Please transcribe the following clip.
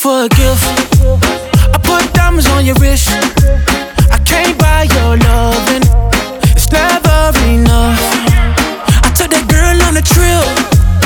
for a gift. I put diamonds on your wrist.